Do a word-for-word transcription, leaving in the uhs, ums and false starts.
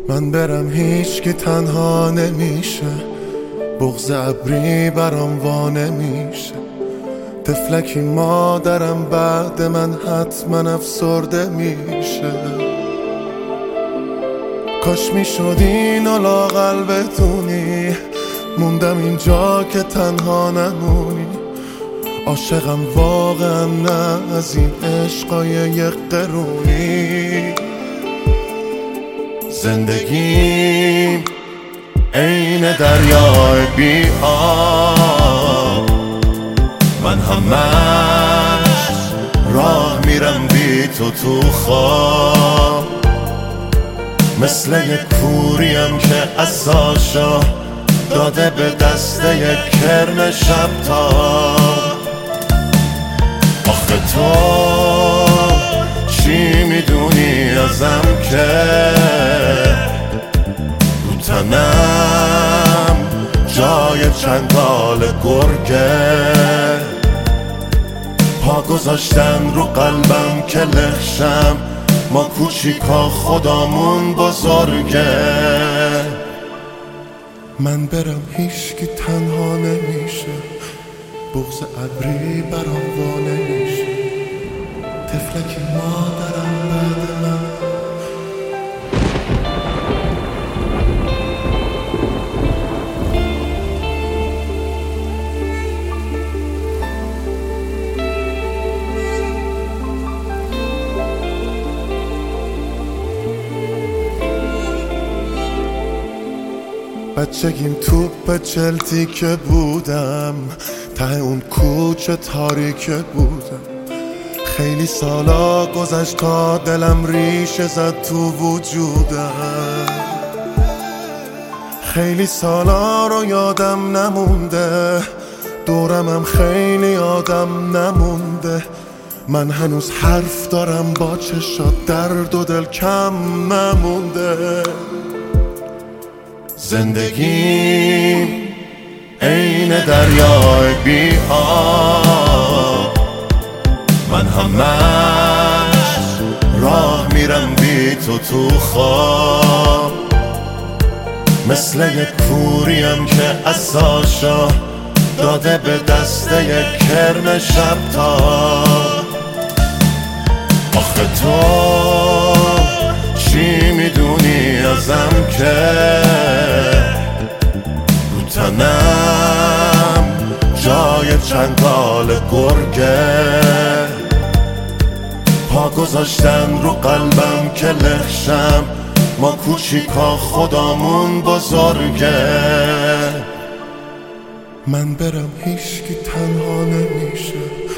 من برم هیچ که تنها نمیشه، بغض ابری برام وا نمیشه. طفلکی مادرم بعد من حتما افسرده میشه. کاش میشد اینو لااقل بدونی، موندم اینجا که تنها نمونی. عاشقم واقعا نه از این عشقای یک قرونی. زندگیم عین دریای بی آب، من همش راه میرم بی تو تو خواب. مثل یک کوریم که عصاشو داده به دست یک کرم شب تاب. آخه تو چی میدونی ازم که رو تنم جای چنگال گرگه؟ پا گذاشتن رو قلبم که لخشم، ما کوچیکا خدامون بزرگه. من برم هیچ که تنها نمیشه، بغض ابری برام وا نمیشه. طفلکی مادرم بعد من. بچگیم توپ چلتی که بودم، ته اون کوچه تاریک بودم. خیلی سالا گذشت تا دلم ریشه زد تو وجودم. خیلی سالا رو یادم نمونده، دورمم خیلی آدم نمونده. من هنوز حرف دارم با چشات، درد و دل کم نمونده. زندگیم عین دریای بی آب، من همش راه میرم بی تو تو خواب. مثل یک کوریم که عصاشو داده به دست یک کرم شب تاب. آخه تو چی میدونی ازم که رو تنم جای چنگال گرگه؟ پا گذاشتن رو قلبم که لخشم، ما کوچیکا خدامون بزرگه. من برم هیچ که تنها نمیشه،